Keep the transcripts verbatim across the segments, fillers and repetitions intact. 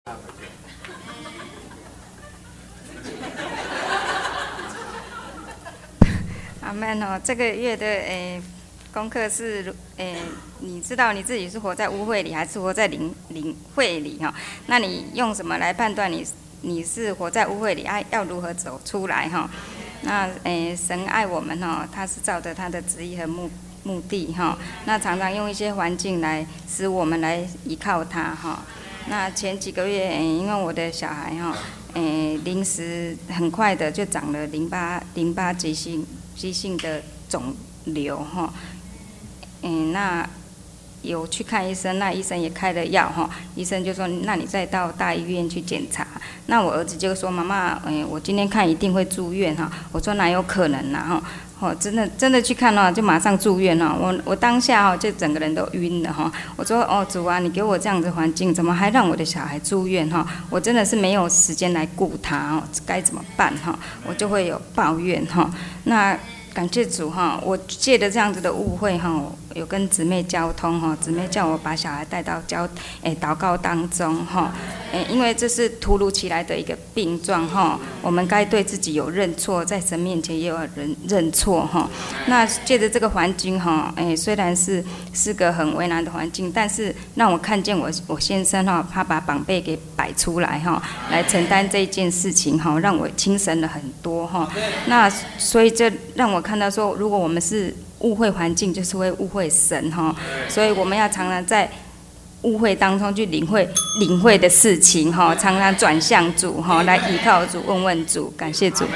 阿们哦，这个月的诶功课是诶，你知道你自己是活在污秽里，还是活在灵灵会里哈？那你用什么来判断你你是活在污秽里？爱要如何走出来哈？那诶，神爱我们哈，他是照着他的旨意和目目的哈。那常常用一些环境来使我们来依靠他哈。那前几个月诶，因为我的小孩哈，诶，临时很快的就长了淋巴淋巴急性急性的肿瘤哈。嗯，那有去看医生，那医生也开了药哈，医生就说，那你再到大医院去检查。那我儿子就说，妈妈，嗯，我今天看一定会住院哈。我说哪有可能呐哈，哦，真的真的去看了就马上住院了。我我当下哈就整个人都晕了哈。我说哦主啊，你给我这样子环境，怎么还让我的小孩住院哈？我真的是没有时间来顾他哦，该怎么办哈？我就会有抱怨哈。那感谢主哈，我借着这样子的误会哈，有跟姊妹交通哈，姊妹叫我把小孩带到交诶祷告当中哈，诶，因为这是突如其来的一个病状哈，我们该对自己有认错，在神面前也有认认错哈。那借着这个环境哈，诶，虽然是是个很为难的环境，但是让我看见我我先生哈，他把宝贝给摆出来哈，来承担这一件事情哈，让我轻省了很多哈。那所以这让我看到说，如果我们是误会环境，就是会误会神哈，所以我们要常常在误会当中去领会领会的事情哈，常常转向主哈，来依靠主，问问主，感谢主。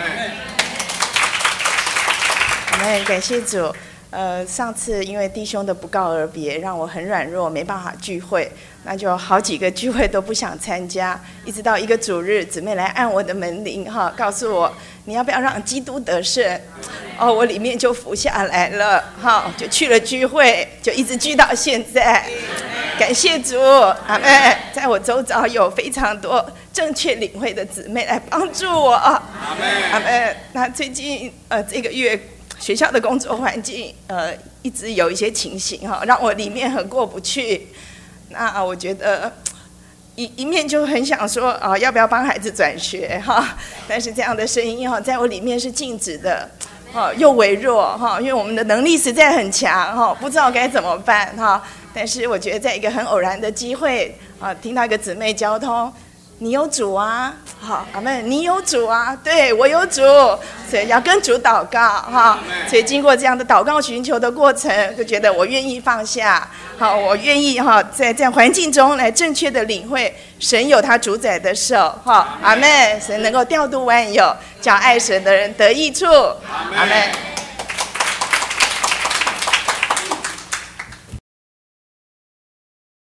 我们感谢主。呃，上次因为弟兄的不告而别，让我很软弱，没办法聚会，那就好几个聚会都不想参加，一直到一个主日，姊妹来按我的门铃哈，告诉我你要不要让基督得胜？哦，我里面就服下来了哈，就去了聚会，就一直聚到现在。感谢主，阿们。在我周遭有非常多正确领会的姊妹来帮助我，阿们。那最近呃这个月。学校的工作环境，呃，一直有一些情形哈，让我里面很过不去。那我觉得一一面就很想说啊，要不要帮孩子转学哈？但是这样的声音哈，在我里面是静止的，哦，又微弱哈，因为我们的能力实在很强哈，不知道该怎么办哈。但是我觉得在一个很偶然的机会啊，听到一个姊妹交通。你有主啊，好，阿们，你有主啊，对我有主，所以要跟主祷告哈。所以经过这样的祷告寻求的过程，就觉得我愿意放下，好，我愿意哈，在这样环境中来正确的领会神有他主宰的手哈，阿们，神能够调度万有，叫爱神的人得益处，阿们。